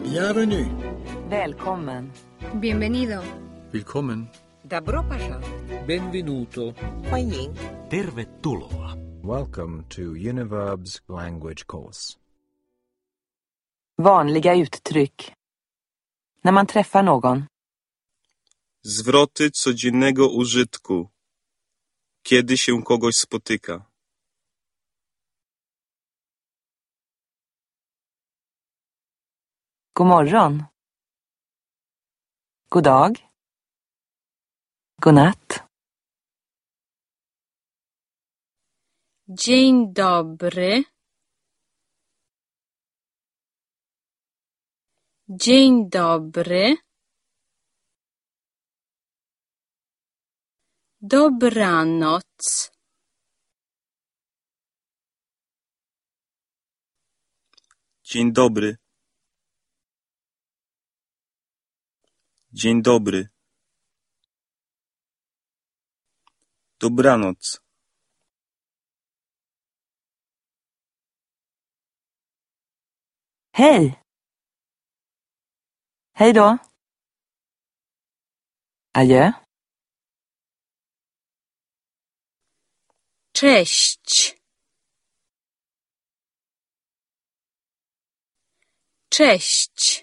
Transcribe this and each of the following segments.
Bienvenue. Välkommen. Bienvenido. Willkommen. Добро пожаловать. Benvenuto. 欢迎. Tervetuloa. Welcome to Univerb's language course. Vanliga uttryck. När man träffar någon. Zwroty codziennego użytku. Kiedy się kogoś spotyka. God morgon. God dag. God natt. Dzień dobry. Dzień dobry. Dobranoc. Dzień dobry. Dzień dobry. Dobranoc. Hej. Hej då. Adjö. Cześć. Cześć.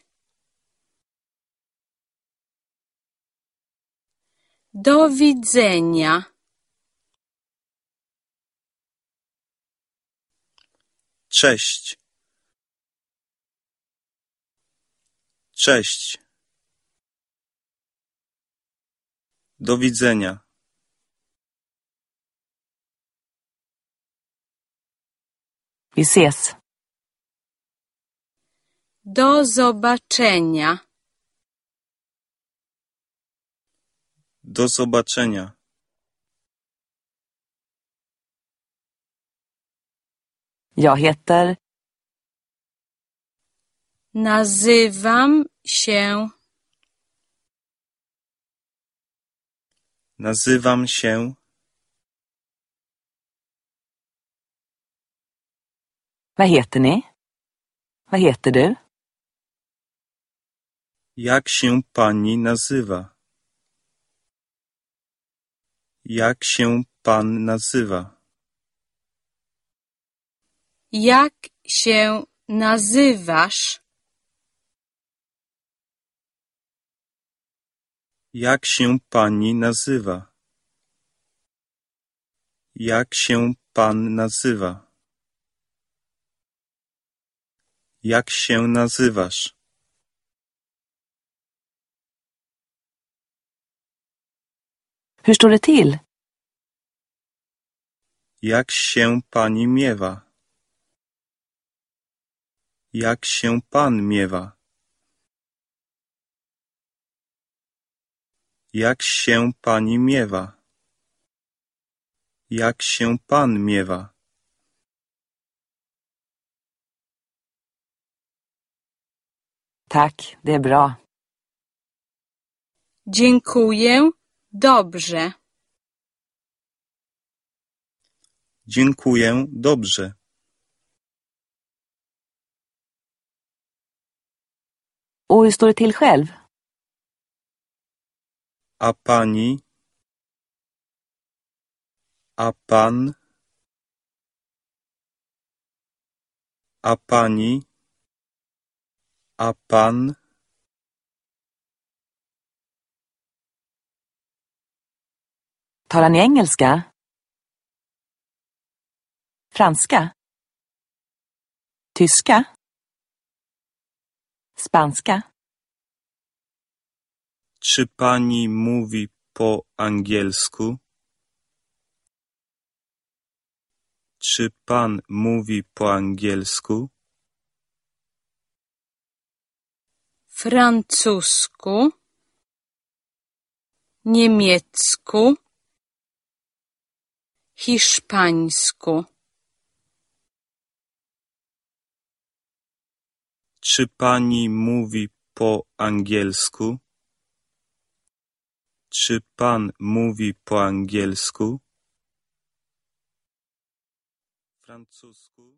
Do widzenia. Cześć. Cześć. Do widzenia. Vi ses. Do zobaczenia. Do zobaczenia. Jag heter. Nazywam się. Nazywam się. Vad heter ni? Vad heter du? Jak się pani nazywa? Jak się pan nazywa? Jak się nazywasz? Jak się pani nazywa? Jak się pan nazywa? Jak się nazywasz? Hur står det till? Jak się pani miewa? Jak się pan miewa? Jak się pani miewa? Jak się pan miewa? Tack, det är bra. Dziękuję. Dobrze. Dziękuję, dobrze. Och hur står det till själv? A pani? A pan? A pani? A pan? Talar ni engelska? Franska? Tyska? Spanska? Czy pani mówi po angielsku? Czy pan mówi po angielsku? Francusku. Niemiecku. Hiszpańsku. Czy pani mówi po angielsku? Czy pan mówi po angielsku? Francusku.